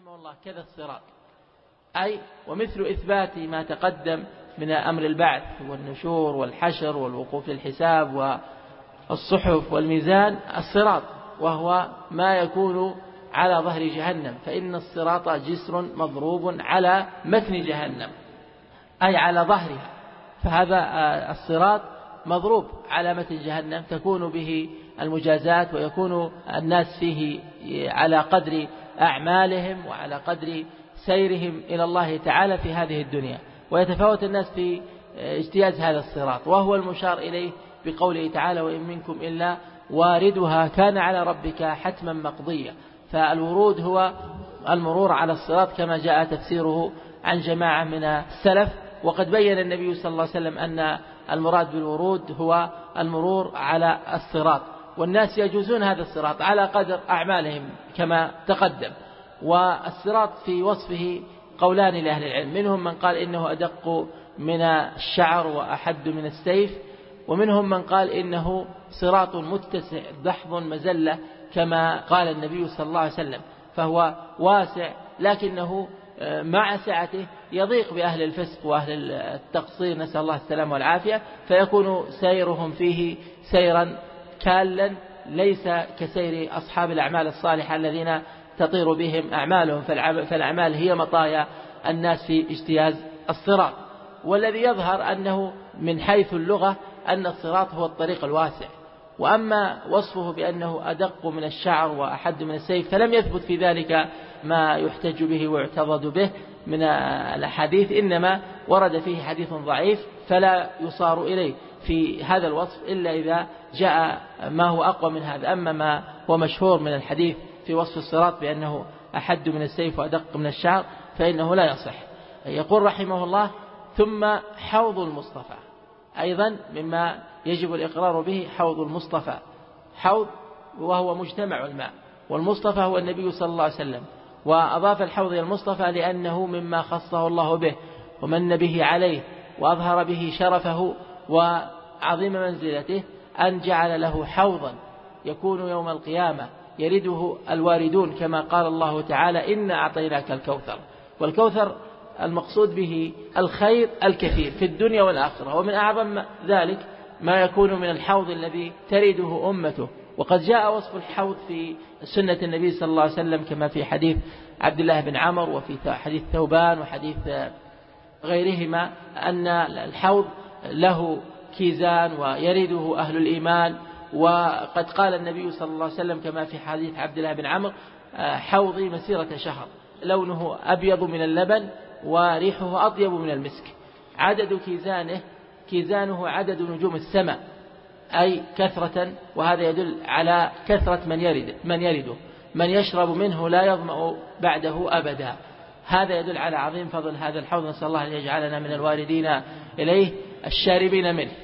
رحمه الله كذا الصراط، أي ومثل إثبات ما تقدم من أمر البعث والنشور والحشر والوقوف للحساب والصحف والميزان الصراط، وهو ما يكون على ظهر جهنم، فإن الصراط جسر مضروب على متن جهنم أي على ظهرها، فهذا الصراط مضروب على متن جهنم تكون به المجازات، ويكون الناس فيه على قدر أعمالهم وعلى قدر سيرهم إلى الله تعالى في هذه الدنيا، ويتفاوت الناس في اجتياز هذا الصراط، وهو المشار إليه بقوله تعالى: وإن منكم إلا واردها كان على ربك حتما مقضيا. فالورود هو المرور على الصراط كما جاء تفسيره عن جماعة من السلف، وقد بين النبي صلى الله عليه وسلم أن المراد بالورود هو المرور على الصراط، والناس يجوزون هذا الصراط على قدر أعمالهم كما تقدم. والصراط في وصفه قولان لأهل العلم، منهم من قال إنه أدق من الشعر وأحد من السيف، ومنهم من قال إنه صراط متسع دحض مزلة كما قال النبي صلى الله عليه وسلم، فهو واسع لكنه مع سعته يضيق بأهل الفسق وأهل التقصير، نسأل الله السلامة والعافية، فيكون سيرهم فيه سيرا كالا ليس كسير أصحاب الأعمال الصالحة الذين تطير بهم أعمالهم، فالأعمال هي مطايا الناس في اجتياز الصراط. والذي يظهر أنه من حيث اللغة أن الصراط هو الطريق الواسع، وأما وصفه بأنه أدق من الشعر وأحد من السيف فلم يثبت في ذلك ما يحتج به ويعتضد به من الأحاديث، إنما ورد فيه حديث ضعيف فلا يصار إليه في هذا الوصف إلا إذا جاء ما هو أقوى من هذا. أما ما هو مشهور من الحديث في وصف الصراط بأنه أحد من السيف وأدق من الشعر فإنه لا يصح. يقول رحمه الله: ثم حوض المصطفى، أيضا مما يجب الإقرار به حوض المصطفى، حوض وهو مجتمع الماء، والمصطفى هو النبي صلى الله عليه وسلم، وأضاف الحوض إلى المصطفى لأنه مما خصه الله به ومن به عليه وأظهر به شرفه وعظيم منزلته، أن جعل له حوضا يكون يوم القيامة يرده الواردون، كما قال الله تعالى: إنا أعطيناك الكوثر. والكوثر المقصود به الخير الكثير في الدنيا والآخرة، ومن أعظم ذلك ما يكون من الحوض الذي ترده أمته. وقد جاء وصف الحوض في سنة النبي صلى الله عليه وسلم كما في حديث عبد الله بن عمرو وفي حديث ثوبان وحديث غيرهما، أن الحوض له كيزان ويرده أهل الإيمان. وقد قال النبي صلى الله عليه وسلم كما في حديث عبد الله بن عمرو: حوضي مسيرة شهر، لونه أبيض من اللبن وريحه أطيب من المسك، عدد كيزانه عدد نجوم السماء، أي كثرة، وهذا يدل على كثرة من يرده، من يشرب منه لا يظمأ بعده أبدا. هذا يدل على عظيم فضل هذا الحوض، نسأل الله أن يجعلنا من الواردين إليه الشاربين منه.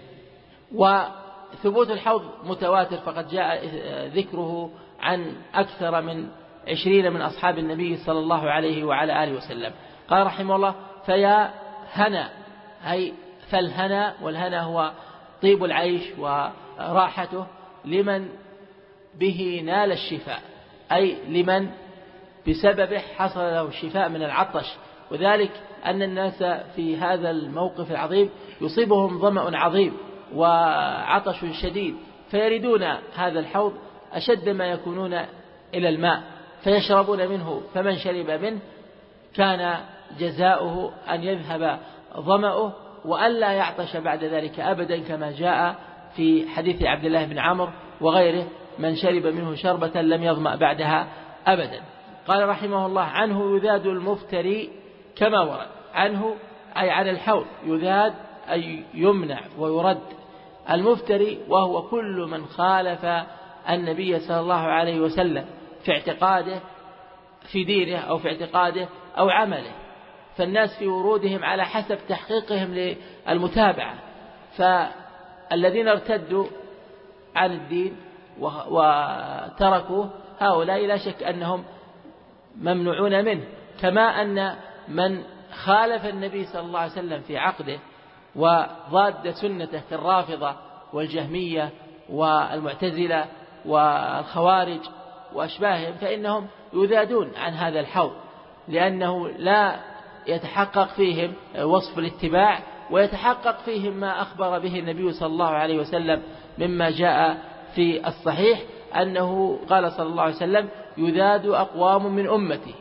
وثبوت الحوض متواتر، فقد جاء ذكره عن أكثر من 20 من أصحاب النبي صلى الله عليه وعلى آله وسلم. قال رحمه الله: فيا هنا، أي فالهنا، والهنا هو طيب العيش وراحته، لمن به نال الشفاء، أي لمن بسببه حصل له الشفاء من العطش. وذلك أن الناس في هذا الموقف العظيم يصيبهم ظمأ عظيم وعطش شديد، فيردون هذا الحوض أشد ما يكونون إلى الماء فيشربون منه، فمن شرب منه كان جزاؤه أن يذهب ظمأه وألا يعطش بعد ذلك أبدا، كما جاء في حديث عبد الله بن عمرو وغيره: من شرب منه شربة لم يظمأ بعدها أبدا. قال رحمه الله: عنه يذاد المفتري كما ورد. عنه أي عن الحوض، يذاد أي يمنع ويرد. المفتري وهو كل من خالف النبي صلى الله عليه وسلم في اعتقاده في دينه أو في اعتقاده أو عمله، فالناس في ورودهم على حسب تحقيقهم للمتابعة، فالذين ارتدوا عن الدين وتركوه هؤلاء لا شك أنهم ممنوعون منه، كما أن من خالف النبي صلى الله عليه وسلم في عقده وضاد سنته كالرافضة والجهمية والمعتزلة والخوارج وأشباههم فإنهم يذادون عن هذا الحوض، لأنه لا يتحقق فيهم وصف الاتباع، ويتحقق فيهم ما أخبر به النبي صلى الله عليه وسلم مما جاء في الصحيح أنه قال صلى الله عليه وسلم: يذاد أقوام من أمتي،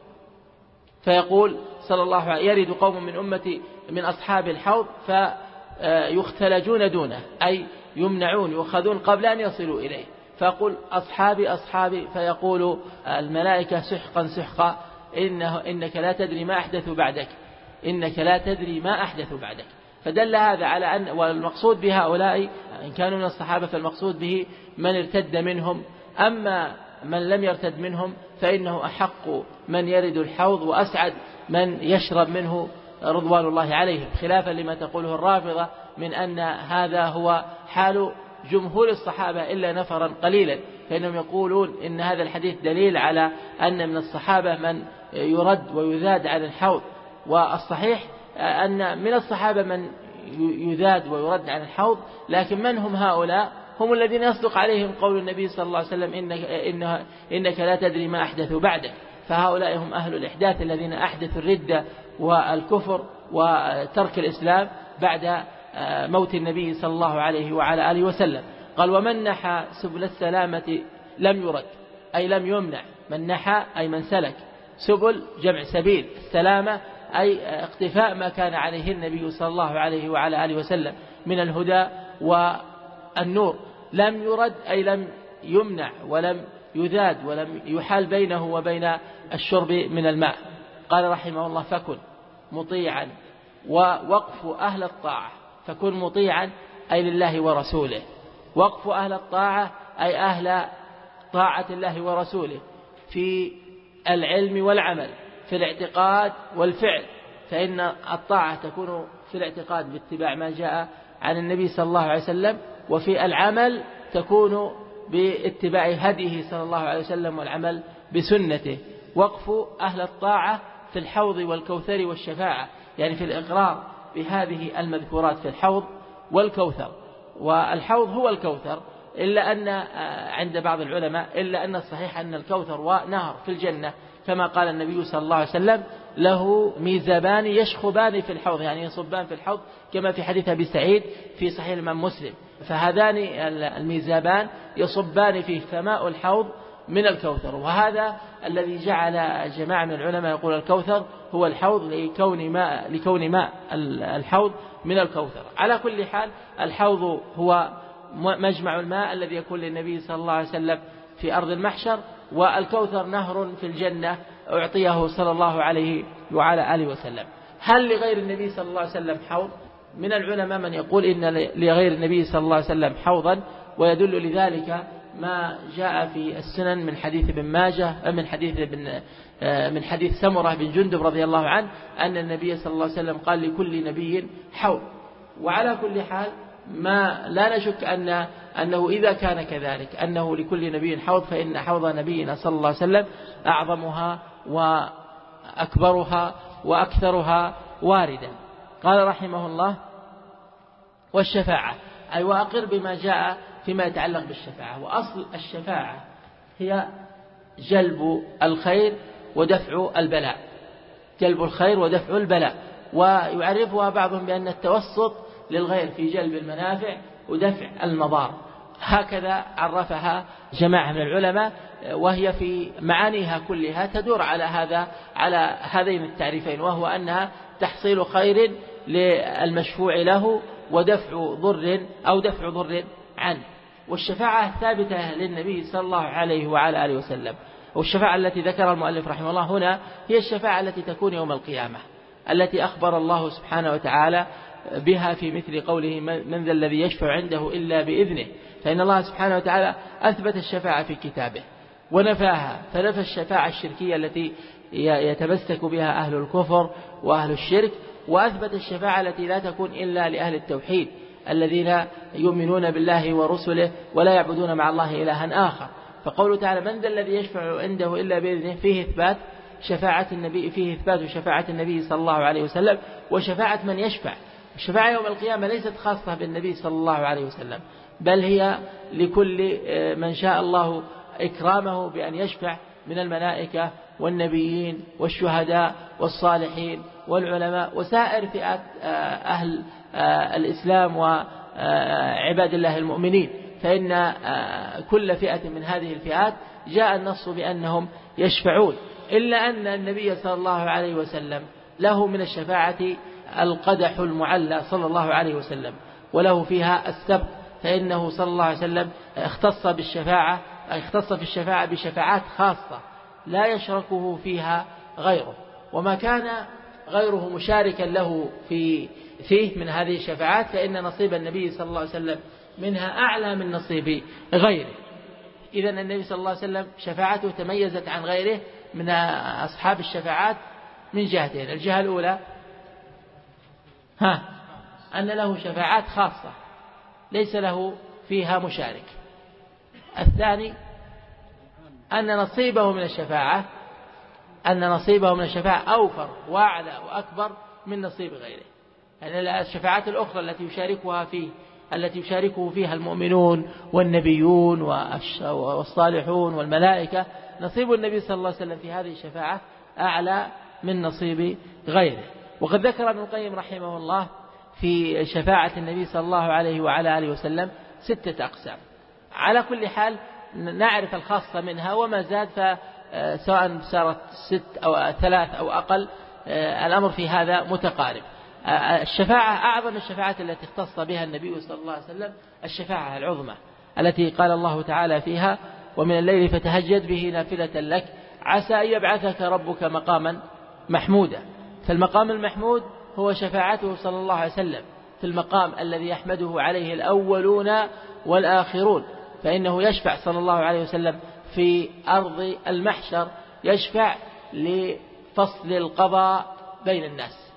فيقول صلى الله عليه وسلم: يرد قوم من أمتي من أصحاب الحوض فيختلجون دونه، أي يمنعون يؤخذون قبل أن يصلوا إليه، فيقول: أصحابي أصحابي، فيقول الملائكة سحقا سحقا إنك لا تدري ما أحدث بعدك، إنك لا تدري ما أحدث بعدك. فدل هذا على أن والمقصود بهؤلاء إن كانوا من الصحابة فالمقصود به من ارتد منهم، أما من لم يرتد منهم فإنه أحق من يرد الحوض وأسعد من يشرب منه رضوان الله عليهم، خلافا لما تقوله الرافضة من أن هذا هو حال جمهور الصحابة إلا نفرا قليلا، فإنهم يقولون إن هذا الحديث دليل على أن من الصحابة من يرد ويذاد عن الحوض، والصحيح أن من الصحابة من يذاد ويرد عن الحوض، لكن من هم هؤلاء؟ هم الذين يصدق عليهم قول النبي صلى الله عليه وسلم: إنك لا تدري ما أحدث بعدك. فهؤلاء هم أهل الإحداث الذين أحدثوا الردة والكفر وترك الإسلام بعد موت النبي صلى الله عليه وعلى آله وسلم. قال: ومن نحى سبل السلامة لم يرد، أي لم يمنع. من نحى أي من سلك، سبل جمع سبيل، السلامة أي اقتفاء ما كان عليه النبي صلى الله عليه وعلى آله وسلم من الهدى والنور. لم يرد أي لم يمنع ولم يذاد ولم يحال بينه وبين الشرب من الماء. قال رحمه الله: فكن مطيعا. ووقف أهل الطاعة، فكن مطيعا أي لله ورسوله. وقف أهل الطاعة أي أهل طاعة الله ورسوله في العلم والعمل، في الاعتقاد والفعل، فإن الطاعة تكون في الاعتقاد باتباع ما جاء عن النبي صلى الله عليه وسلم، وفي العمل تكون باتباع هديه صلى الله عليه وسلم والعمل بسنته. وقف أهل الطاعة في الحوض والكوثر والشفاعة، يعني في الإقرار بهذه المذكورات في الحوض والكوثر. والحوض هو الكوثر، إلا أن عند بعض العلماء إلا أن الصحيح أن الكوثر ونهر في الجنة، كما قال النبي صلى الله عليه وسلم: له ميزبان يشخبان في الحوض، يعني يصبان في الحوض، كما في حديث أبي سعيد في صحيح الإمام مسلم. فهذان الميزبان يصبان فيه، فماء الحوض من الكوثر. وهذا الذي جعل جماعة من العلماء يقول الكوثر هو الحوض لكون ماء الحوض من الكوثر. على كل حال الحوض هو مجمع الماء الذي يكون للنبي صلى الله عليه وسلم في أرض المحشر، والكوثر نهر في الجنة أعطيه صلى الله عليه وعلى آله وسلم. هل لغير النبي صلى الله عليه وسلم حوض؟ من العلماء من يقول إن لغير النبي صلى الله عليه وسلم حوضا، ويدل لذلك ما جاء في السنن من حديث ابن ماجه من حديث سمرة بن جندب رضي الله عنه أن النبي صلى الله عليه وسلم قال: لكل نبي حوض. وعلى كل حال ما لا نشك أنه إذا كان كذلك أنه لكل نبي حوض، فإن حوض نبينا صلى الله عليه وسلم أعظمها وأكبرها وأكثرها واردا. قال رحمه الله: والشفاعة أي وأقر بما جاء فيما يتعلق بالشفاعة. وأصل الشفاعة هي جلب الخير ودفع البلاء، جلب الخير ودفع البلاء. ويعرفها بعضهم بأن التوسط للغير في جلب المنافع ودفع المضار، هكذا عرفها جماعة من العلماء، وهي في معانيها كلها تدور على هذين التعريفين، وهو أنها تحصيل خير للمشفوع له ودفع ضر أو دفع ضر عنه. والشفاعة ثابتة للنبي صلى الله عليه وعلى آله وسلم. والشفاعة التي ذكرها المؤلف رحمه الله هنا هي الشفاعة التي تكون يوم القيامة، التي أخبر الله سبحانه وتعالى بها في مثل قوله: من ذا الذي يشفع عنده إلا بإذنه. فإن الله سبحانه وتعالى أثبت الشفاعة في كتابه ونفاها، فنفى الشفاعة الشركية التي يتمسك بها أهل الكفر وأهل الشرك، وأثبت الشفاعة التي لا تكون إلا لأهل التوحيد الذين يؤمنون بالله ورسله ولا يعبدون مع الله إلها آخر. فقوله تعالى: من ذا الذي يشفع عنده إلا بإذنه، فيه إثبات شفاعة النبي، فيه إثبات شفاعة النبي صلى الله عليه وسلم وشفاعة من يشفع. الشفاعة يوم القيامة ليست خاصة بالنبي صلى الله عليه وسلم، بل هي لكل من شاء الله وإكرامه بأن يشفع من الملائكة والنبيين والشهداء والصالحين والعلماء وسائر فئات أهل الإسلام وعباد الله المؤمنين، فإن كل فئة من هذه الفئات جاء النص بأنهم يشفعون، إلا أن النبي صلى الله عليه وسلم له من الشفاعة القدح المعلى صلى الله عليه وسلم، وله فيها السبق، فإنه صلى الله عليه وسلم اختص في الشفاعة بشفاعات خاصة لا يشركه فيها غيره، وما كان غيره مشاركا له فيه من هذه الشفاعات فإن نصيب النبي صلى الله عليه وسلم منها أعلى من نصيب غيره. إذن النبي صلى الله عليه وسلم شفاعته تميزت عن غيره من أصحاب الشفاعات من جهتين: الجهة الأولى أن له شفاعات خاصة ليس له فيها مشارك. الثاني أن نصيبه من الشفاعة أوفر وأعلى وأكبر من نصيب غيره. يعني الشفاعات الأخرى التي يشاركه فيها المؤمنون والنبيون والصالحون والملائكة، نصيب النبي صلى الله عليه وسلم في هذه الشفاعة أعلى من نصيب غيره. وقد ذكر ابن القيم رحمه الله في شفاعة النبي صلى الله عليه وعلى آله وسلم 6 أقسام. على كل حال نعرف الخاصة منها، وما زاد فسواء صارت 6 أو 3 أو أقل الأمر في هذا متقارب. الشفاعة أعظم الشفاعات التي اختص بها النبي صلى الله عليه وسلم الشفاعة العظمى التي قال الله تعالى فيها: ومن الليل فتهجد به نافلة لك عسى أن يبعثك ربك مقاما محمودا. فالمقام المحمود هو شفاعته صلى الله عليه وسلم في المقام الذي يحمده عليه الأولون والآخرون، فإنه يشفع صلى الله عليه وسلم في أرض المحشر، يشفع لفصل القضاء بين الناس.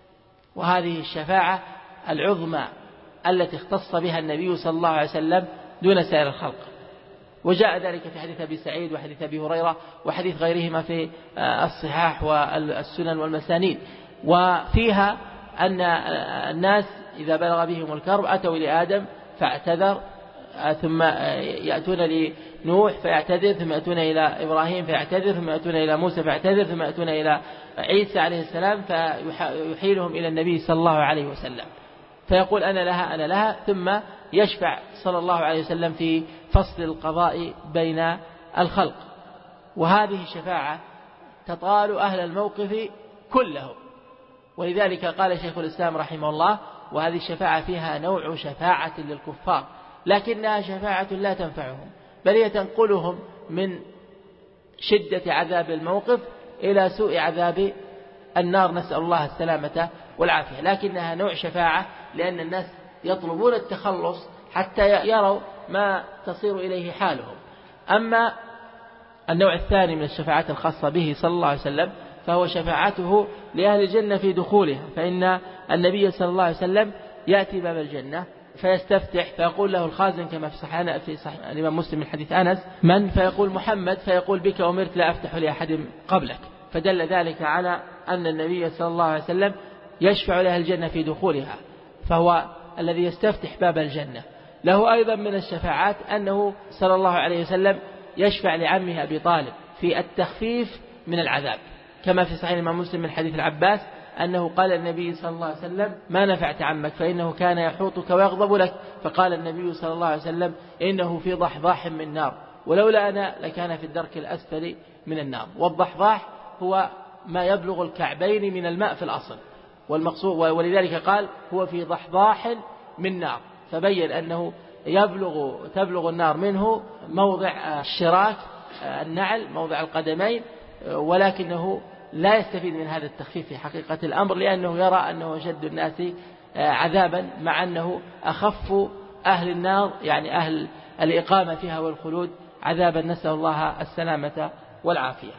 وهذه الشفاعة العظمى التي اختص بها النبي صلى الله عليه وسلم دون سائر الخلق. وجاء ذلك في حديث أبي سعيد وحديث أبي هريرة وحديث غيرهما في الصحاح والسنن والمسانيد. وفيها أن الناس إذا بلغ بهم الكرب أتوا إلى آدم فاعتذر، ثم يأتون لنوح فيعتذر، ثم يأتون إلى إبراهيم فيعتذر، ثم يأتون إلى موسى فيعتذر، ثم يأتون إلى عيسى عليه السلام فيحيلهم إلى النبي صلى الله عليه وسلم فيقول أنا لها، ثم يشفع صلى الله عليه وسلم في فصل القضاء بين الخلق. وهذه الشفاعة تطال أهل الموقف كلهم، ولذلك قال شيخ الإسلام رحمه الله: وهذه الشفاعة فيها نوع شفاعة للكفار، لكنها شفاعة لا تنفعهم، بل هي تنقلهم من شدة عذاب الموقف إلى سوء عذاب النار، نسأل الله السلامة والعافية. لكنها نوع شفاعة لأن الناس يطلبون التخلص حتى يروا ما تصير إليه حالهم. أما النوع الثاني من الشفاعات الخاصة به صلى الله عليه وسلم فهو شفاعته لأهل الجنة في دخولها، فإن النبي صلى الله عليه وسلم يأتي باب الجنة فيستفتح فيقول له الخازن كما في صحيح الإمام مسلم من حديث أنس: من؟ فيقول محمد، فيقول: بك أمرت لا أفتح لأحد قبلك. فدل ذلك على أن النبي صلى الله عليه وسلم يشفع لأهل الجنة في دخولها، فهو الذي يستفتح باب الجنة. له أيضا من الشفاعات أنه صلى الله عليه وسلم يشفع لعمه أبي طالب في التخفيف من العذاب، كما في صحيح الإمام مسلم من حديث العباس أنه قال النبي صلى الله عليه وسلم: ما نفعت عمك فإنه كان يحوطك ويغضب لك. فقال النبي صلى الله عليه وسلم: إنه في ضحضاح من نار، ولولا أنا لكان في الدرك الأسفل من النار. والضحضاح هو ما يبلغ الكعبين من الماء في الأصل، والمقصود ولذلك قال: هو في ضحضاح من نار، فبين أنه تبلغ النار منه موضع الشراك النعل، موضع القدمين، ولكنه لا يستفيد من هذا التخفيف في حقيقة الأمر، لأنه يرى أنه أشد الناس عذابا، مع أنه أخف أهل النار يعني أهل الإقامة فيها والخلود عذابا، نسأل الله السلامة والعافية.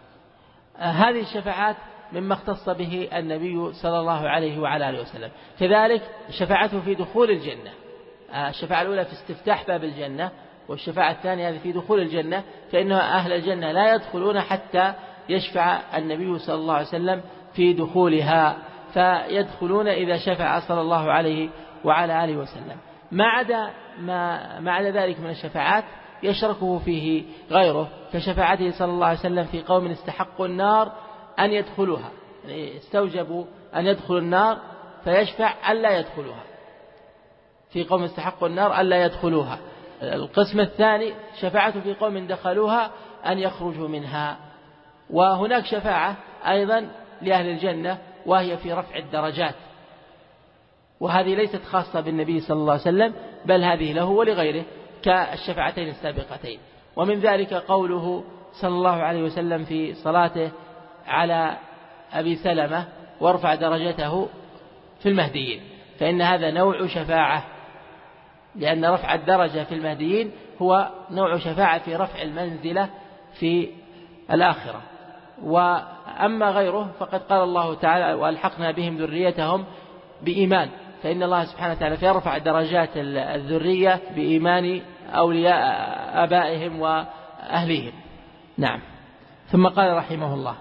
هذه الشفاعات مما اختص به النبي صلى الله عليه وعلى آله وسلم. كذلك شفاعته في دخول الجنة، الشفاعة الأولى في استفتاح باب الجنة، والشفاعة الثانية هذه في دخول الجنة، فإن أهل الجنة لا يدخلون حتى يشفع النبي صلى الله عليه وسلم في دخولها، فيدخلون إذا شفع صلى الله عليه وعلى آله وسلم. ما عدا ذلك من الشفاعات يشركه فيه غيره، كشفاعته صلى الله عليه وسلم في قوم استحقوا النار أن يدخلوها، يعني استوجبوا أن يدخلوا النار فيشفع ألا يدخلوها، في قوم استحقوا النار ألا يدخلوها. القسم الثاني شفاعته في قوم دخلوها أن يخرجوا منها. وهناك شفاعة أيضا لأهل الجنة وهي في رفع الدرجات، وهذه ليست خاصة بالنبي صلى الله عليه وسلم، بل هذه له ولغيره كالشفاعتين السابقتين. ومن ذلك قوله صلى الله عليه وسلم في صلاته على أبي سلمة وارفع درجته في المهديين، فإن هذا نوع شفاعة، لأن رفع الدرجة في المهديين هو نوع شفاعة في رفع المنزلة في الآخرة. وأما غيره فقد قال الله تعالى وألحقنا بهم ذريتهم بإيمان، فإن الله سبحانه وتعالى يرفع درجات الذرية بإيمان أولياء آبائهم وأهليهم. نعم. ثم قال رحمه الله: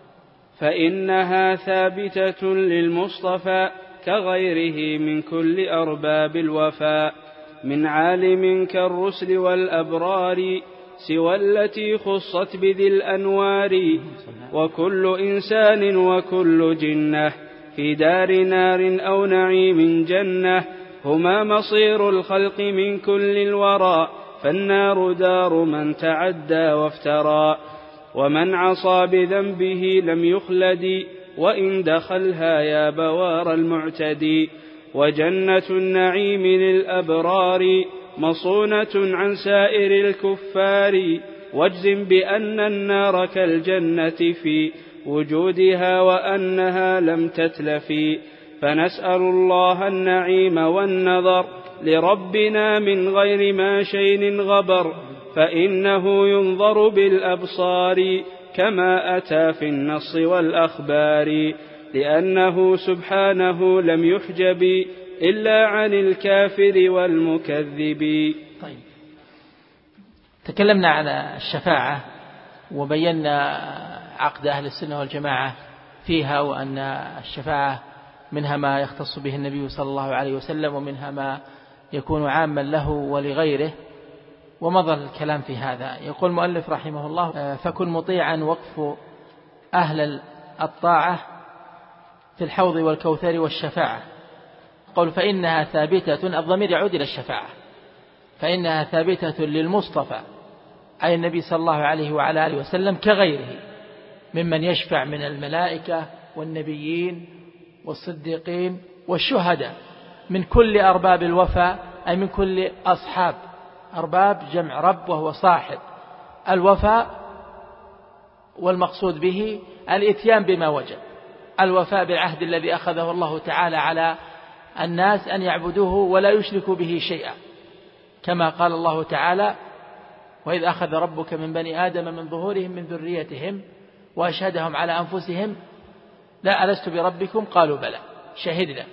فإنها ثابتة للمصطفى كغيره من كل أرباب الوفاء، من عالم كالرسل والأبرار، سوى التي خصت بذي الأنوار، وكل إنسان وكل جنة في دار نار أو نعيم جنة، هما مصير الخلق من كل الورى، فالنار دار من تعدى وافترى، ومن عصى بذنبه لم يخلد، وإن دخلها يا بوار المعتدي، وجنة النعيم للأبرار مصونة عن سائر الكفار، واجزم بأن النار كالجنة في وجودها وأنها لم تتلف، فنسأل الله النعيم والنظر لربنا من غير ما شيء غبر، فإنه ينظر بالأبصار كما أتى في النص والأخبار، لأنه سبحانه لم يحجب إلا عن الكافر والمكذب. طيب، تكلمنا على الشفاعة وبينا عقد أهل السنة والجماعة فيها، وأن الشفاعة منها ما يختص به النبي صلى الله عليه وسلم، ومنها ما يكون عاما له ولغيره، ومضى الكلام في هذا. يقول المؤلف رحمه الله: فكن مطيعا وقف أهل الطاعة في الحوض والكوثر والشفاعة. قول فإنها ثابتة، الضمير يعود إلى الشفاعة، فإنها ثابتة للمصطفى أي النبي صلى الله عليه وعلى آله وسلم كغيره ممن يشفع من الملائكة والنبيين والصديقين والشهداء، من كل أرباب الوفاء أي من كل أصحاب. أرباب جمع رب وهو صاحب الوفاء، والمقصود به الإتيان بما وجب، الوفاء بالعهد الذي أخذه الله تعالى على الناس أن يعبدوه ولا يشركوا به شيئا، كما قال الله تعالى: وإذ أخذ ربك من بني آدم من ظهورهم من ذريتهم وأشهدهم على أنفسهم لا ألست بربكم قالوا بلى شهدنا.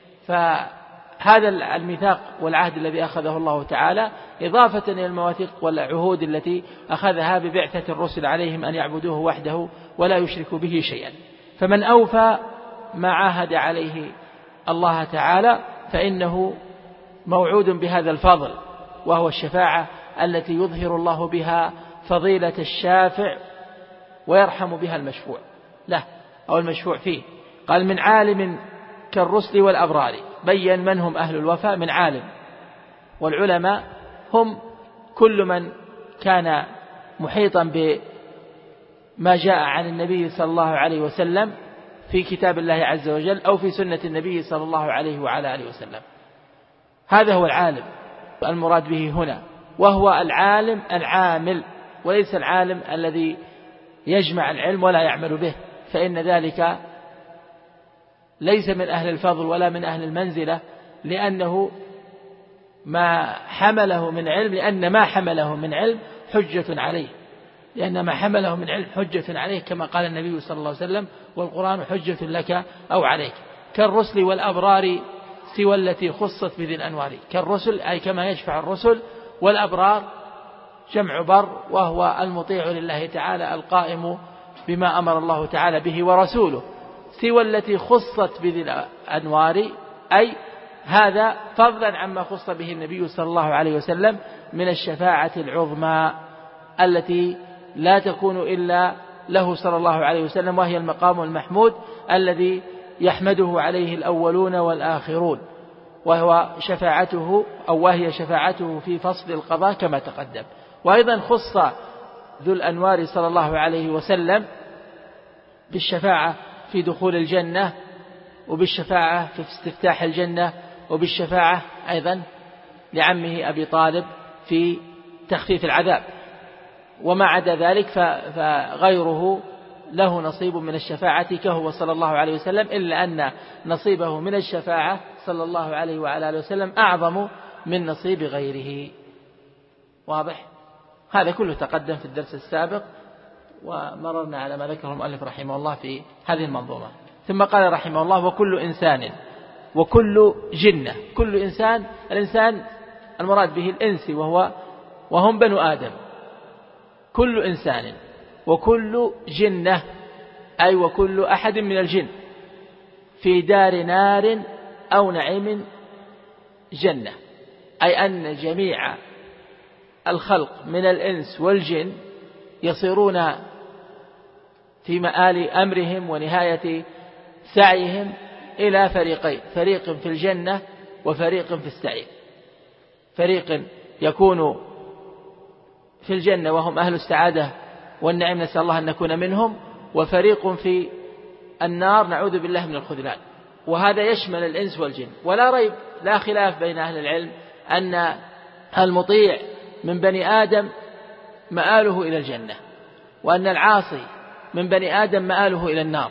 فهذا الميثاق والعهد الذي أخذه الله تعالى إضافة إلى المواثيق والعهود التي أخذها ببعثة الرسل عليهم أن يعبدوه وحده ولا يشركوا به شيئا. فمن أوفى ما عاهد عليه الله تعالى فإنه موعود بهذا الفضل، وهو الشفاعة التي يظهر الله بها فضيلة الشافع ويرحم بها المشفوع له أو المشفوع فيه. قال: من عالم كالرسل والأبرار، بين من هم أهل الوفاء من عالم، والعلماء هم كل من كان محيطا بما جاء عن النبي صلى الله عليه وسلم في كتاب الله عز وجل أو في سنة النبي صلى الله عليه وعلى آله وسلم. هذا هو العالم المراد به هنا، وهو العالم العامل، وليس العالم الذي يجمع العلم ولا يعمل به، فإن ذلك ليس من أهل الفضل ولا من أهل المنزلة، لأنه ما حمله من علم، لأن ما حمله من علم حجة عليه، لأن ما حمله من علم حجة عليه، كما قال النبي صلى الله عليه وسلم: والقرآن حجة لك أو عليك. كالرسل والأبرار سوى التي خصت بذي الأنوار. كالرسل أي كما يشفع الرسل، والأبرار جمع بر، وهو المطيع لله تعالى القائم بما أمر الله تعالى به ورسوله. سوى التي خصت بذي الأنوار أي هذا فضلا عما خص به النبي صلى الله عليه وسلم من الشفاعة العظمى التي لا تكون إلا له صلى الله عليه وسلم، وهي المقام المحمود الذي يحمده عليه الأولون والآخرون، وهي شفاعته في فصل القضاء كما تقدم. وأيضا خص ذو الأنوار صلى الله عليه وسلم بالشفاعة في دخول الجنة، وبالشفاعة في استفتاح الجنة، وبالشفاعة أيضا لعمه أبي طالب في تخفيف العذاب. وما عدا ذلك فغيره له نصيب من الشفاعة كهو صلى الله عليه وسلم، إلا أن نصيبه من الشفاعة صلى الله عليه وعلى آله وسلم أعظم من نصيب غيره. واضح؟ هذا كله تقدم في الدرس السابق، ومررنا على ما ذكره المؤلف رحمه الله في هذه المنظومة. ثم قال رحمه الله: وكل إنسان وكل جنة. كل إنسان، الإنسان المراد به الإنس وهم بنو آدم. كل إنسان وكل جنة، أي وكل أحد من الجن، في دار نار أو نعيم جنة، أي أن جميع الخلق من الإنس والجن يصيرون في مآل أمرهم ونهاية سعيهم إلى فريقين: فريق في الجنة وفريق في السعير. فريق يكون في الجنة وهم أهل السعادة والنعيم، نسأل الله أن نكون منهم، وفريق في النار نعوذ بالله من الخذلان. وهذا يشمل الإنس والجن. ولا ريب، لا خلاف بين أهل العلم أن المطيع من بني آدم مآله إلى الجنة، وأن العاصي من بني آدم مآله إلى النار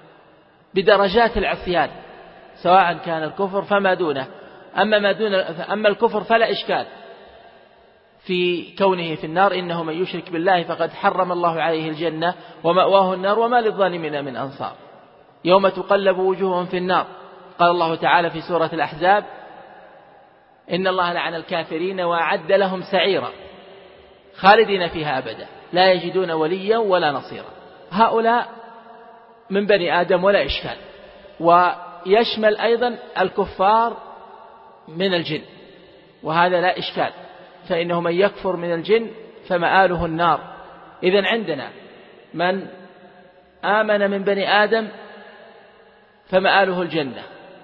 بدرجات العصيان، سواء كان الكفر فما دونه. أما الكفر فلا إشكال في كونه في النار: إنه من يشرك بالله فقد حرم الله عليه الجنة ومأواه النار وما للظالمين من أنصار. يوم تقلب وجوههم في النار. قال الله تعالى في سورة الأحزاب: إن الله لعن الكافرين وأعد لهم سعيرا خالدين فيها أبدا لا يجدون وليا ولا نصيرا. هؤلاء من بني آدم ولا إشكال. ويشمل أيضا الكفار من الجن، وهذا لا إشكال، فإنه من يكفر من الجن فمآله النار. إذن عندنا من آمن من بني آدم فمآله الجنة،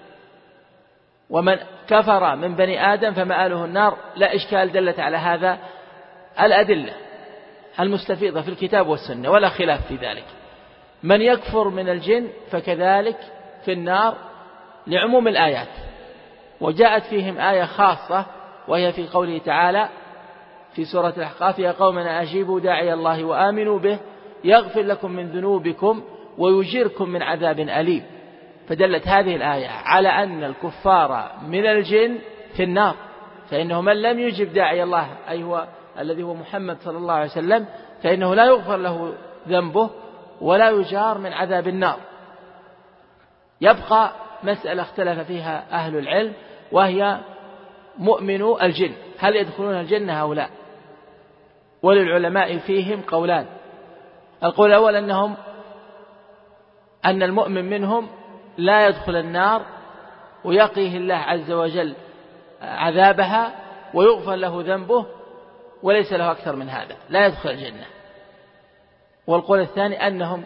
ومن كفر من بني آدم فمآله النار، لا إشكال. دلت على هذا الأدلة المستفيضة في الكتاب والسنة ولا خلاف في ذلك. من يكفر من الجن فكذلك في النار لعموم الآيات، وجاءت فيهم آية خاصة وهي في قوله تعالى في سورة الأحقاف: يا قومنا أجيبوا داعي الله وآمنوا به يغفر لكم من ذنوبكم ويجيركم من عذاب أليم. فدلت هذه الآية على أن الكفار من الجن في النار، فإنه من لم يجب داعي الله، أي هو الذي هو محمد صلى الله عليه وسلم، فإنه لا يغفر له ذنبه ولا يجار من عذاب النار. يبقى مسألة اختلف فيها أهل العلم، وهي مؤمنو الجن، هل يدخلون الجنة أو لا؟ وللعلماء فيهم قولان. القول الأول أن المؤمن منهم لا يدخل النار ويقيه الله عز وجل عذابها ويغفر له ذنبه وليس له أكثر من هذا، لا يدخل الجنة. والقول الثاني أنهم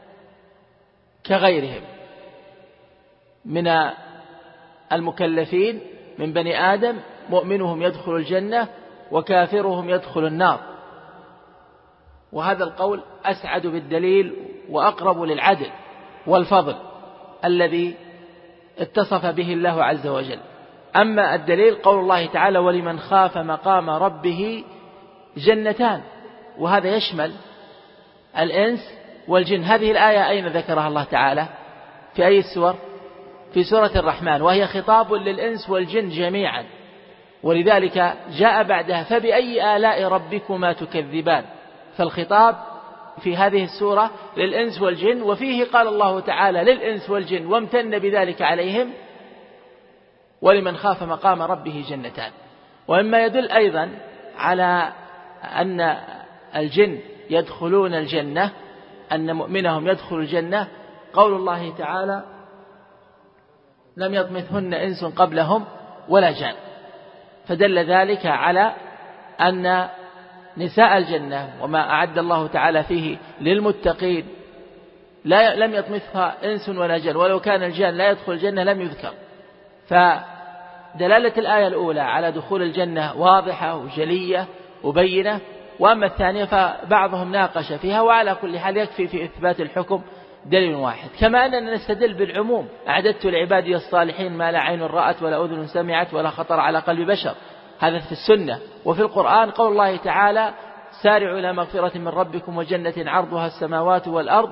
كغيرهم من المكلفين من بني آدم، مؤمنهم يدخل الجنة وكافرهم يدخل النار. وهذا القول أسعد بالدليل وأقرب للعدل والفضل الذي اتصف به الله عز وجل. أما الدليل قول الله تعالى: ولمن خاف مقام ربه جنتان، وهذا يشمل الإنس والجن. هذه الآية أين ذكرها الله تعالى؟ في أي السور؟ في سورة الرحمن، وهي خطاب للإنس والجن جميعا، ولذلك جاء بعدها: فبأي آلاء ربكما تكذبان. فالخطاب في هذه السورة للإنس والجن، وفيه قال الله تعالى للإنس والجن وامتن بذلك عليهم: ولمن خاف مقام ربه جنتان. ومما يدل أيضا على أن الجن يدخلون الجنة، أن مؤمنهم يدخل الجنة، قول الله تعالى: لم يطمثهن إنس قبلهم ولا جان. فدل ذلك على أن نساء الجنة وما أعد الله تعالى فيه للمتقين لم يطمثها إنس ولا جان، ولو كان الجان لا يدخل الجنة لم يذكر. فدلالة الآية الأولى على دخول الجنة واضحة وجلية وبينة، وأما الثانية فبعضهم ناقش فيها، وعلى كل حال يكفي في إثبات الحكم دليل واحد. كما أننا نستدل بالعموم: أعددت لعبادي الصالحين ما لا عين رأت ولا أذن سمعت ولا خطر على قلب بشر. هذا في السنة. وفي القرآن قول الله تعالى: سارعوا إلى مغفرة من ربكم وجنة عرضها السماوات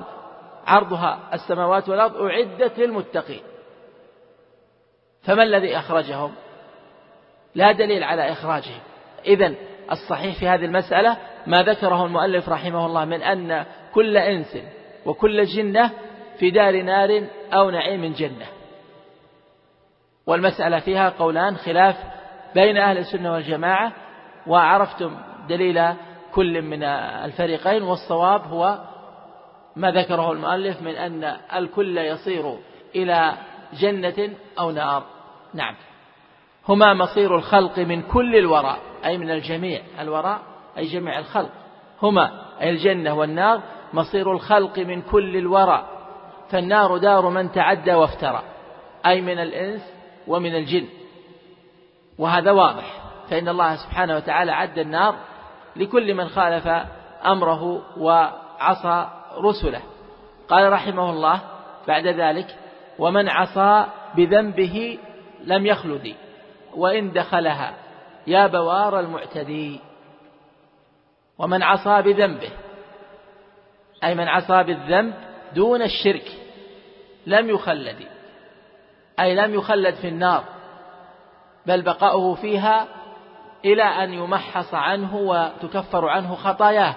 والأرض أعدت للمتقين. فما الذي أخرجهم؟ لا دليل على إخراجهم. إذن الصحيح في هذه المسألة ما ذكره المؤلف رحمه الله من أن كل إنس وكل جنة في دار نار أو نعيم جنة. والمسألة فيها قولان خلاف بين أهل السنة والجماعة، وعرفتم دليل كل من الفريقين، والصواب هو ما ذكره المؤلف من أن الكل يصير إلى جنة أو نار. نعم، هما مصير الخلق من كل الوراء، أي من الجميع. الوراء أي جميع الخلق. هما أي الجنة والنار مصير الخلق من كل الوراء، فالنار دار من تعدى وافترى، أي من الإنس ومن الجن. وهذا واضح، فإن الله سبحانه وتعالى عد النار لكل من خالف أمره وعصى رسله. قال رحمه الله بعد ذلك: ومن عصى بذنبه لم يخلد وإن دخلها يا بوار المعتدي. ومن عصى بذنبه أي من عصى بالذنب دون الشرك لم يخلد، أي لم يخلد في النار، بل بقاؤه فيها إلى أن يمحص عنه وتكفر عنه خطاياه.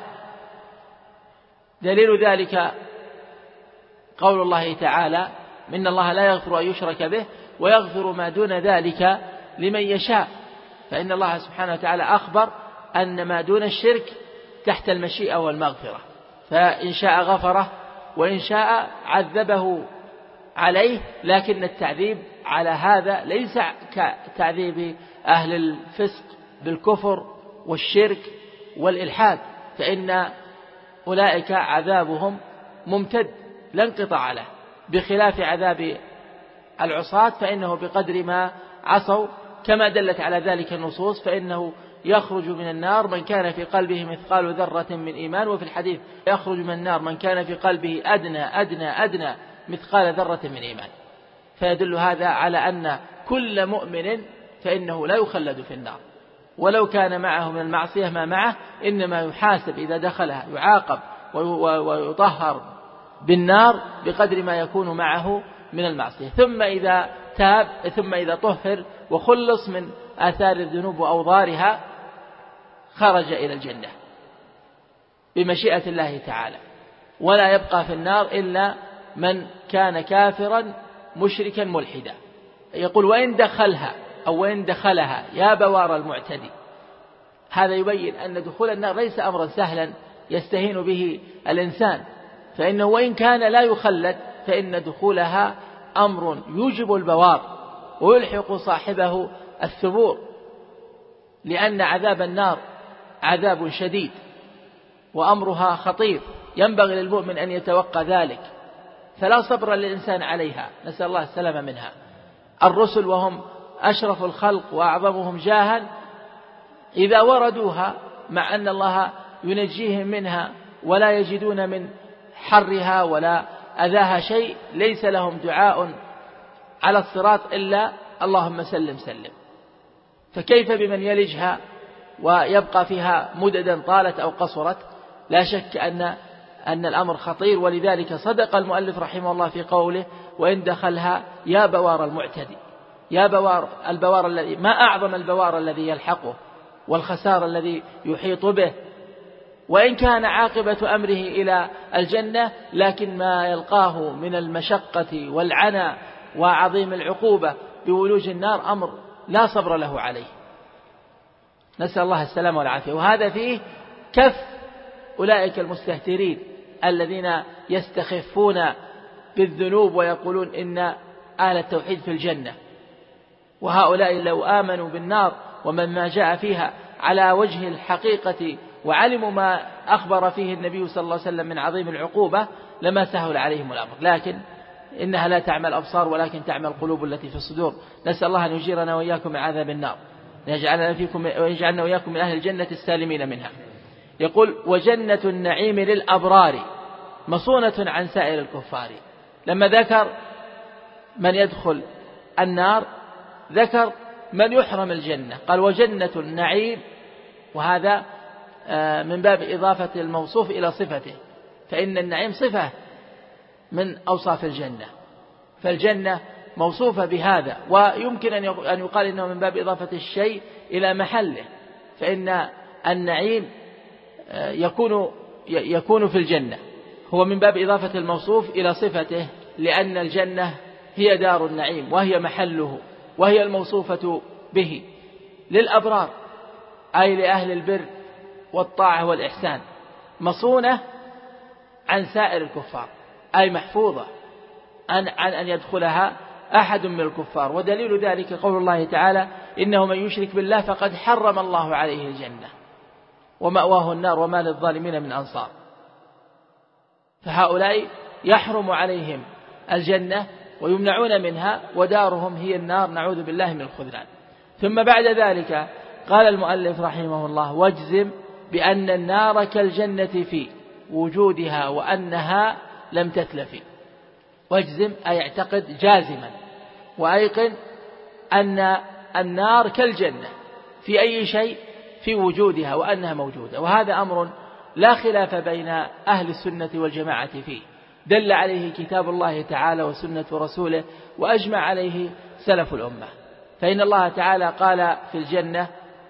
دليل ذلك قول الله تعالى: إن الله لا يغفر أن يشرك به ويغفر ما دون ذلك لمن يشاء. فإن الله سبحانه وتعالى أخبر أن ما دون الشرك تحت المشيئة والمغفرة، فإن شاء غفره وإن شاء عذبه عليه. لكن التعذيب على هذا ليس كتعذيب أهل الفسق بالكفر والشرك والإلحاد، فإن أولئك عذابهم ممتد لا انقطاع له، بخلاف عذاب العصاة فإنه بقدر ما عصوا، كما دلت على ذلك النصوص. فإنه يخرج من النار من كان في قلبه مثقال ذرة من إيمان، وفي الحديث: يخرج من النار من كان في قلبه أدنى مثقال ذرة من إيمان. فيدل هذا على أن كل مؤمن فإنه لا يخلد في النار، ولو كان معه من المعصية ما معه، إنما يحاسب إذا دخلها، يعاقب ويطهر بالنار بقدر ما يكون معه من المعصية. ثم إذا تاب، ثم إذا طهر وخلص من آثار الذنوب وأوضارها، خرج إلى الجنة بمشيئة الله تعالى. ولا يبقى في النار إلا من كان كافرا مشركا ملحدا. يقول: وإن دخلها أو وإن دخلها يا بوار المعتدي. هذا يبين أن دخول النار ليس أمرا سهلا يستهين به الإنسان، فإنه وإن كان لا يخلد فإن دخولها أمر يوجب البوار ويلحق صاحبه الثبور، لأن عذاب النار عذاب شديد وأمرها خطير، ينبغي للمؤمن أن يتوقى ذلك، فلا صبر للإنسان عليها، نسأل الله السلامة منها. الرسل وهم أشرف الخلق وأعظمهم جاها إذا وردوها، مع أن الله ينجيهم منها ولا يجدون من حرها ولا أذاها شيء، ليس لهم دعاء على الصراط إلا اللهم سلم سلم. فكيف بمن يلجها ويبقى فيها مددا طالت أو قصرت؟ لا شك أن الأمر خطير. ولذلك صدق المؤلف رحمه الله في قوله: وإن دخلها يا بوار المعتدي. يا بوار، البوار الذي ما أعظم البوار الذي يلحقه والخسار الذي يحيط به. وإن كان عاقبة أمره إلى الجنة، لكن ما يلقاه من المشقة والعنى وعظيم العقوبة بولوج النار أمر لا صبر له عليه، نسأل الله السلامة والعافية. وهذا فيه كف أولئك المستهترين الذين يستخفون بالذنوب ويقولون إن أهل التوحيد في الجنة، وهؤلاء لو آمنوا بالنار ومما جاء فيها على وجه الحقيقة وعلموا ما أخبر فيه النبي صلى الله عليه وسلم من عظيم العقوبة لما سهل عليهم الأمر، لكن إنها لا تعمى الأبصار ولكن تعمى القلوب التي في الصدور. نسأل الله أن يجيرنا وإياكم من عذاب النار ويجعلنا وإياكم من أهل الجنة السالمين منها. يقول: وجنة النعيم للأبرار مصونة عن سائر الكفار. لما ذكر من يدخل النار ذكر من يحرم الجنة، قال: وجنة النعيم، وهذا من باب إضافة الموصوف إلى صفته، فإن النعيم صفة من أوصاف الجنة، فالجنة موصوفة بهذا، ويمكن أن يقال إنه من باب إضافة الشيء إلى محله، فإن النعيم يكون في الجنة، هو من باب إضافة الموصوف إلى صفته، لأن الجنة هي دار النعيم وهي محله وهي الموصوفة به للأبرار، أي لأهل البر والطاعة والإحسان، مصونة عن سائر الكفار، أي محفوظة عن أن يدخلها أحد من الكفار. ودليل ذلك قول الله تعالى: إنه من يشرك بالله فقد حرم الله عليه الجنة ومأواه النار وما للظالمين من أنصار. فهؤلاء يحرم عليهم الجنة ويمنعون منها، ودارهم هي النار، نعوذ بالله من الخذلان. ثم بعد ذلك قال المؤلف رحمه الله: واجزم بأن النار كالجنة في وجودها وأنها لم تتلف. واجزم أي اعتقد جازما وأيقن أن النار كالجنة في أي شيء في وجودها وأنها موجودة، وهذا أمر لا خلاف بين أهل السنة والجماعة فيه، دل عليه كتاب الله تعالى وسنة رسوله، وأجمع عليه سلف الأمة. فإن الله تعالى قال في الجنة: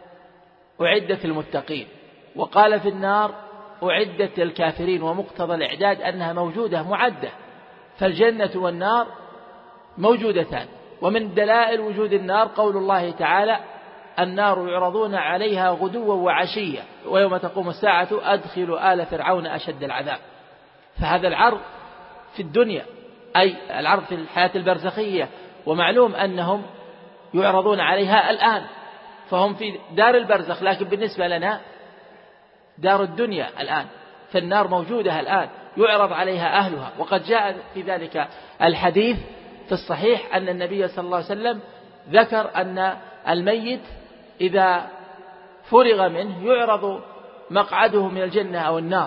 أعدت للمتقين، وقال في النار: أعدت للكافرين، ومقتضى الإعداد أنها موجودة معدة، فالجنة والنار موجودتان. ومن دلائل وجود النار قول الله تعالى: النار يعرضون عليها غدوا وعشيا ويوم تقوم الساعة أدخلوا آل فرعون أشد العذاب. فهذا العرض في الدنيا، أي العرض في الحياة البرزخية، ومعلوم أنهم يعرضون عليها الآن، فهم في دار البرزخ، لكن بالنسبة لنا دار الدنيا الآن، فالنار موجودة الآن يعرض عليها أهلها. وقد جاء في ذلك الحديث في الصحيح أن النبي صلى الله عليه وسلم ذكر أن الميت إذا فرغ منه يعرض مقعده من الجنة أو النار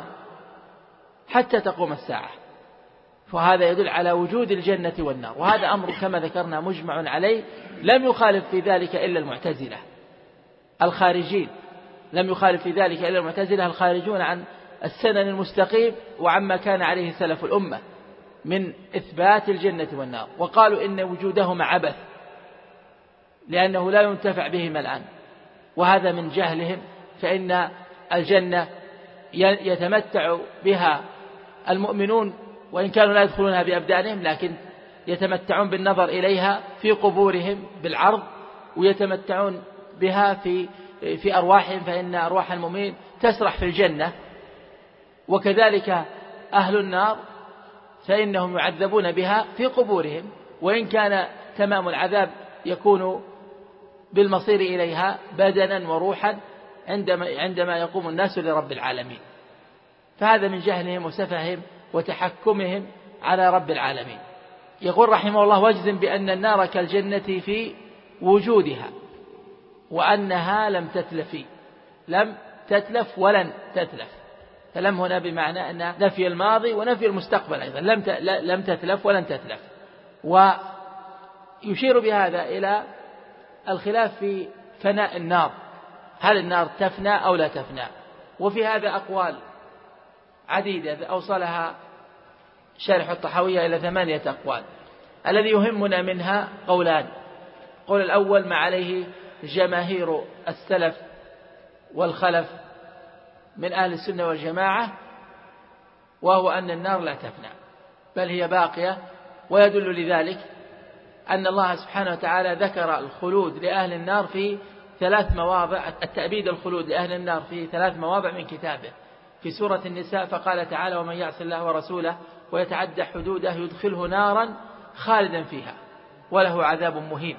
حتى تقوم الساعة، فهذا يدل على وجود الجنة والنار، وهذا أمر كما ذكرنا مجمع عليه، لم يخالف في ذلك إلا المعتزلة الخارجين، لم يخالف في ذلك إلا المعتزلة الخارجون عن السنن المستقيم وعما كان عليه سلف الأمة من إثبات الجنة والنار، وقالوا إن وجودهما عبث لأنه لا ينتفع بهما الآن، وهذا من جهلهم، فإن الجنة يتمتع بها المؤمنون وإن كانوا لا يدخلونها بأبدانهم، لكن يتمتعون بالنظر إليها في قبورهم بالعرض، ويتمتعون بها في أرواحهم، فإن أرواح المؤمنين تسرح في الجنة. وكذلك أهل النار فإنهم يعذبون بها في قبورهم، وإن كان تمام العذاب يكون بالمصير إليها بدنا وروحا عندما يقوم الناس لرب العالمين. فهذا من جهلهم وسفههم وتحكمهم على رب العالمين. يقول رحمه الله: واجزم بأن النار كالجنة في وجودها وأنها لم تتلف. لم تتلف ولن تتلف، فلم هنا بمعنى أن نفي الماضي ونفي المستقبل أيضا، لم تتلف ولن تتلف. ويشير بهذا إلى الخلاف في فناء النار، هل النار تفنى أو لا تفنى؟ وفي هذا أقوال عديدة أوصلها شارح الطحاوية إلى 8 أقوال. الذي يهمنا منها قولان: قول الأول ما عليه جماهير السلف والخلف من أهل السنة والجماعة، وهو أن النار لا تفنى بل هي باقية، ويدل لذلك أن الله سبحانه وتعالى ذكر الخلود لأهل النار في 3 مواضع، التأبيد الخلود لأهل النار في 3 مواضع من كتابه. في سورة النساء فقال تعالى: ومن يعص الله ورسوله ويتعدى حدوده يدخله نارا خالدا فيها. وله عذاب مهين.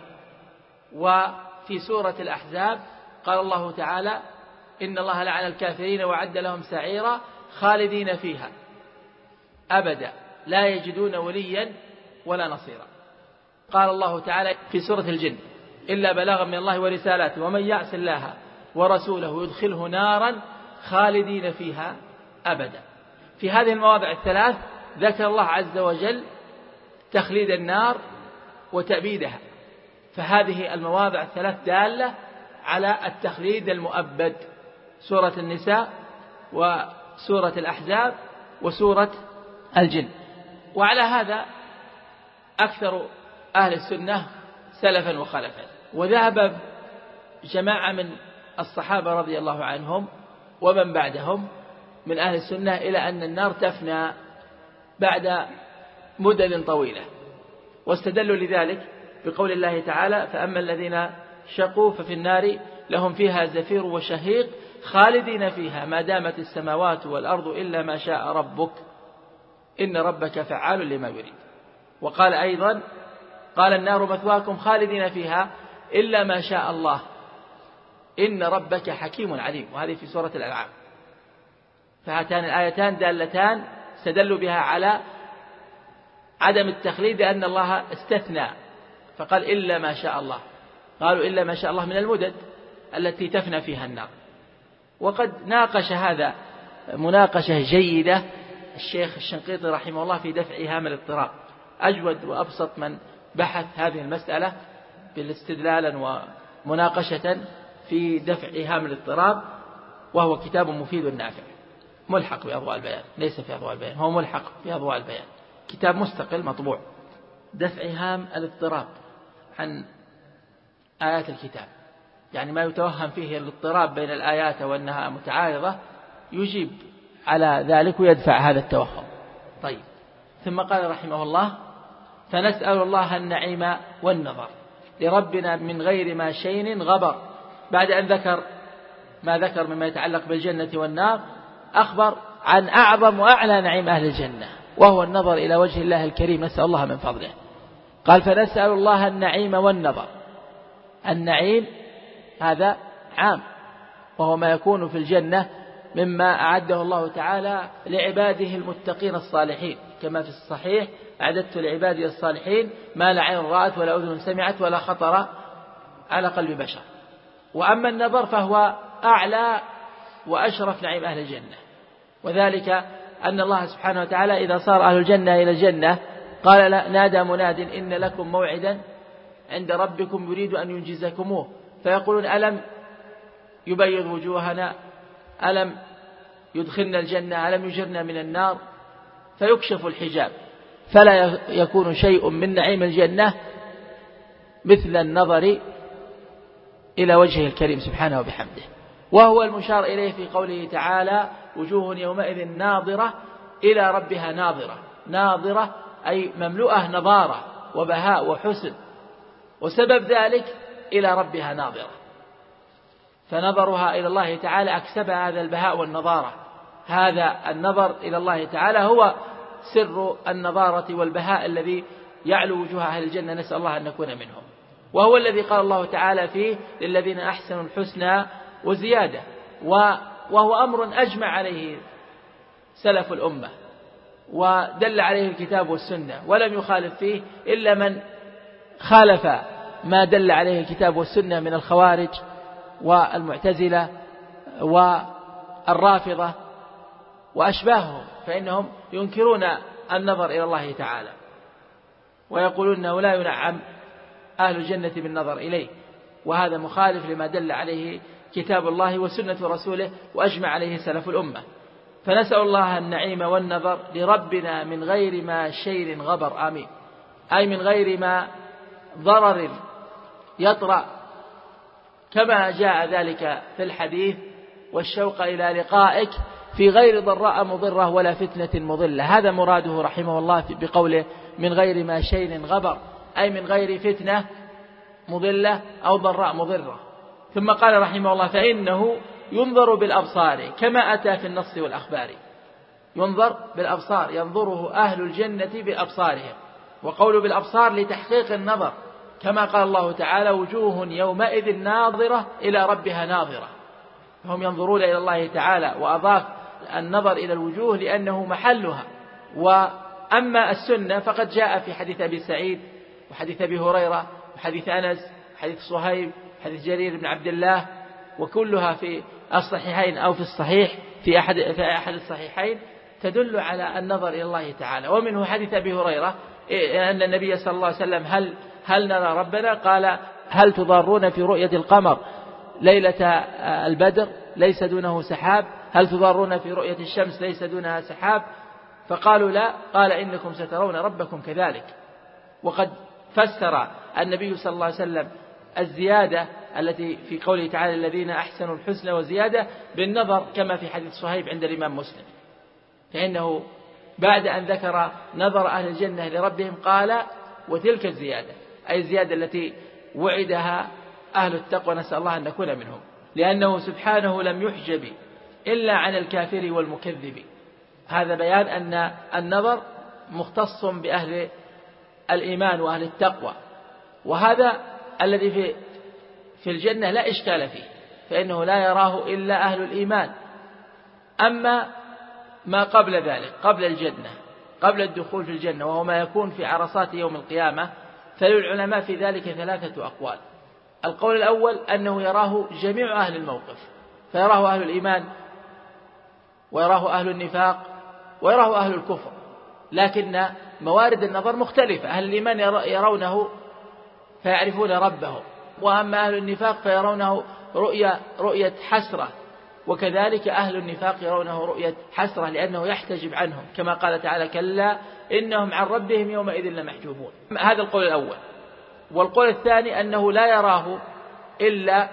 وفي سورة الأحزاب قال الله تعالى إن الله لعن الكافرين وأعد لهم سعيرا خالدين فيها أبدا لا يجدون وليا ولا نصيرا. قال الله تعالى في سورة الجن إلا بلاغا من الله ورسالاته ومن يعص الله ورسوله يدخله نارا خالدين فيها أبدا. في هذه المواضع الثلاث ذكر الله عز وجل تخليد النار وتأبيدها، فهذه المواضع الثلاث دالة على التخليد المؤبد، سورة النساء وسورة الأحزاب وسورة الجن. وعلى هذا أكثر أهل السنة سلفا وخلفا. وذهب جماعة من الصحابة رضي الله عنهم ومن بعدهم من أهل السنة إلى أن النار تفنى بعد مدد طويلة، واستدلوا لذلك بقول الله تعالى فأما الذين شقوا ففي النار لهم فيها زفير وشهيق خالدين فيها ما دامت السماوات والأرض إلا ما شاء ربك إن ربك فعال لما يريد. وقال أيضا قال النار مثواكم خالدين فيها إلا ما شاء الله إن ربك حكيم عليم، وهذه في سورة الأنعام. فهاتان الآيتان دالتان استدلوا بها على عدم التخليد، أن الله استثنى فقال إلا ما شاء الله، قالوا إلا ما شاء الله من المدد التي تفنى فيها النار. وقد ناقش هذا مناقشة جيدة الشيخ الشنقيطي رحمه الله في دفع إيهام الاضطراب، أجود وأبسط من بحث هذه المسألة بالاستدلال ومناقشة في دفع إيهام الاضطراب، وهو كتاب مفيد نافع ملحق في أضواء البيان، ليس في أضواء البيان، هو ملحق في أضواء البيان، كتاب مستقل مطبوع. دفع إيهام الاضطراب عن آيات الكتاب، يعني ما يتوهم فيه الاضطراب بين الآيات وأنها متعارضة يجيب على ذلك ويدفع هذا التوهم. طيب، ثم قال رحمه الله فنسأل الله النعيم والنظر لربنا من غير ما شين غبر. بعد أن ذكر ما ذكر مما يتعلق بالجنة والنار أخبر عن أعظم وأعلى نعيم أهل الجنة، وهو النظر إلى وجه الله الكريم، نسأل الله من فضله. قال فنسأل الله النعيم والنظر. النعيم هذا عام، وهو ما يكون في الجنة مما أعده الله تعالى لعباده المتقين الصالحين، كما في الصحيح أعددت لعبادي الصالحين ما لا عين رأت ولا أذن سمعت ولا خطر على قلب بشر. وأما النظر فهو أعلى وأشرف نعيم أهل الجنة، وذلك أن الله سبحانه وتعالى إذا صار أهل الجنة إلى الجنة قال نادى مناد إن لكم موعدا عند ربكم يريد أن ينجزكموه، فيقولون ألم يبيض وجوهنا، ألم يدخلنا الجنة، ألم يجرنا من النار، فيكشف الحجاب فلا يكون شيء من نعيم الجنة مثل النظر إلى وجهه الكريم سبحانه وبحمده. وهو المشار إليه في قوله تعالى وجوه يومئذ ناظرة إلى ربها ناظرة، ناظرة أي مملوءة نضارة وبهاء وحسن، وسبب ذلك إلى ربها ناظرة، فنظرها إلى الله تعالى أكسب هذا البهاء والنضارة. هذا النظر إلى الله تعالى هو سر النضارة والبهاء الذي يعلو وجوه أهل الجنة، نسأل الله أن نكون منهم. وهو الذي قال الله تعالى فيه للذين أحسنوا الحسنى وزيادة، وهو أمر أجمع عليه سلف الأمة ودل عليه الكتاب والسنة، ولم يخالف فيه إلا من خالف ما دل عليه الكتاب والسنة من الخوارج والمعتزلة والرافضة وأشباههم، فإنهم ينكرون النظر إلى الله تعالى ويقولون أنه لا ينعم أهل الجنة بالنظر إليه، وهذا مخالف لما دل عليه كتاب الله وسنة رسوله وأجمع عليه سلف الأمة. فنسأل الله النعيم والنظر لربنا من غير ما شير غبر، آمين، أي من غير ما ضرر يطرأ، كما جاء ذلك في الحديث والشوق إلى لقائك في غير ضراء مضرة ولا فتنة مضلة. هذا مراده رحمه الله بقوله من غير ما شير غبر، أي من غير فتنة مضلة أو ضراء مضرة. ثم قال رحمه الله فإنه ينظر بالأبصار كما أتى في النص والأخبار. ينظر بالأبصار، ينظره أهل الجنة بأبصارهم، وقول بالأبصار لتحقيق النظر، كما قال الله تعالى وجوه يومئذ ناظرة إلى ربها ناظرة، هم ينظرون إلى الله تعالى، وأضاف النظر إلى الوجوه لأنه محلها. وأما السنة فقد جاء في حديث أبي سعيد وحديث أبي هريرة وحديث أنس وحديث صهيب وحديث جرير بن عبد الله، وكلها في الصحيحين أو في الصحيح في أحد الصحيحين، تدل على النظر إلى الله تعالى. ومنه حديث أبي هريرة أن النبي صلى الله عليه وسلم هل نرى ربنا؟ قال هل تضارون في رؤية القمر ليلة البدر ليس دونه سحاب؟ هل تضارون في رؤية الشمس ليس دونها سحاب؟ فقالوا لا. قال إنكم سترون ربكم كذلك. وقد فسر النبي صلى الله عليه وسلم الزيادة التي في قوله تعالى الذين أحسنوا الحسنى وزيادة بالنظر، كما في حديث صهيب عند الإمام مسلم، فإنه بعد أن ذكر نظر أهل الجنة لربهم قال وتلك الزيادة، أي الزيادة التي وعدها أهل التقوى، نسأل الله أن نكون منهم، لأنه سبحانه لم يحجب إلا عن الكافر والمكذب. هذا بيان أن النظر مختص بأهل الإيمان وأهل التقوى، وهذا الذي في الجنة لا إشكال فيه، فإنه لا يراه إلا أهل الإيمان. أما ما قبل ذلك، قبل الجنة، قبل الدخول في الجنة، وهو ما يكون في عرصات يوم القيامة، فللعلماء في ذلك 3 أقوال. القول الأول أنه يراه جميع أهل الموقف، فيراه أهل الإيمان ويراه أهل النفاق ويراه أهل الكفر، لكن موارد النظر مختلفة. أهل الإيمان يرونه فيعرفون ربهم، وأما أهل النفاق فيرونه رؤية حسرة، وكذلك أهل النفاق يرونه رؤية حسرة لأنه يحتجب عنهم، كما قال تعالى كلا إنهم عن ربهم يومئذ لمحجوبون. هذا القول الأول. والقول الثاني أنه لا يراه إلا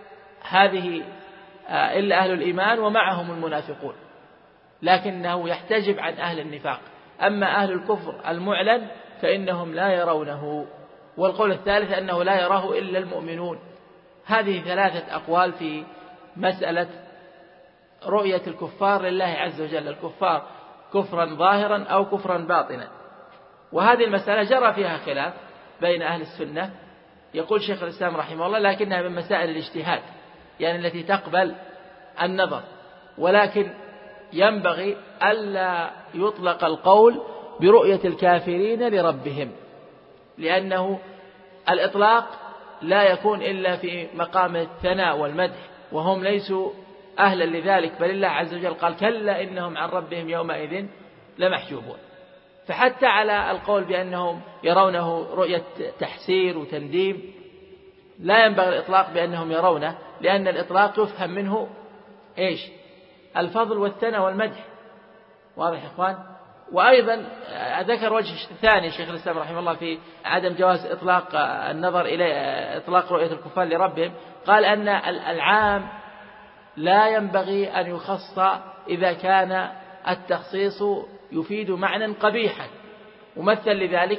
أهل الإيمان ومعهم المنافقون، لكنه يحتجب عن أهل النفاق. أما أهل الكفر المعلن فإنهم لا يرونه. والقول الثالث أنه لا يراه إلا المؤمنون. هذه 3 أقوال في مسألة رؤية الكفار لله عز وجل، الكفار كفرا ظاهرا أو كفرا باطنا. وهذه المسألة جرى فيها خلاف بين أهل السنة، يقول شيخ الإسلام رحمه الله لكنها من مسائل الاجتهاد، يعني التي تقبل النظر، ولكن ينبغي ألا يطلق القول برؤية الكافرين لربهم، لأنه الإطلاق لا يكون إلا في مقام الثناء والمدح، وهم ليسوا أهلا لذلك، بل الله عز وجل قال كلا إنهم عن ربهم يومئذ لمحجوبون. فحتى على القول بأنهم يرونه رؤية تحسير وتنديم لا ينبغي الإطلاق بأنهم يرونه، لأن الإطلاق يفهم منه الفضل والثناء والمدح. واضح يا إخوان؟ وأيضا ذكر وجه ثاني شيخ الإسلام رحمه الله في عدم جواز إطلاق النظر إلى إطلاق رؤية الكفار لربهم، قال أن العام لا ينبغي أن يخص إذا كان التخصيص يفيد معنى قبيحا، ومثل لذلك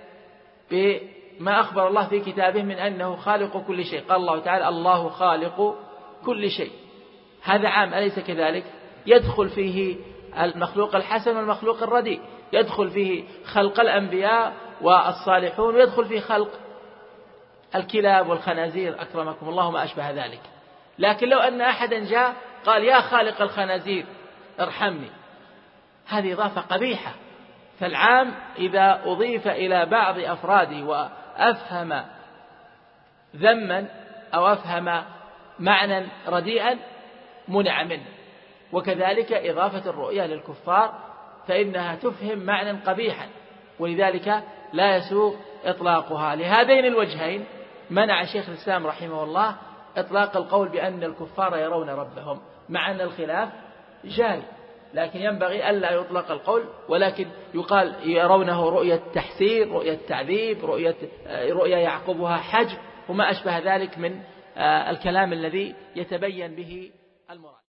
بما أخبر الله في كتابه من أنه خالق كل شيء. قال الله تعالى الله خالق كل شيء، هذا عام أليس كذلك؟ يدخل فيه المخلوق الحسن والمخلوق الرديء، يدخل فيه خلق الأنبياء والصالحون، ويدخل فيه خلق الكلاب والخنازير أكرمكم الله ما أشبه ذلك. لكن لو أن أحدا جاء قال يا خالق الخنازير ارحمني، هذه إضافة قبيحة. فالعام إذا أضيف إلى بعض أفراده وأفهم ذما أو أفهم معنى رديئا منع منه. وكذلك إضافة الرؤية للكفار فإنها تفهم معنى قبيحا، ولذلك لا يسوغ إطلاقها. لهذين الوجهين منع شيخ الإسلام رحمه الله إطلاق القول بأن الكفار يرون ربهم، مع أن الخلاف جاري، لكن ينبغي ألا يطلق القول، ولكن يقال يرونه رؤية تحسير، رؤية تعذيب، رؤية يعقبها حجب، وما أشبه ذلك من الكلام الذي يتبين به المراد.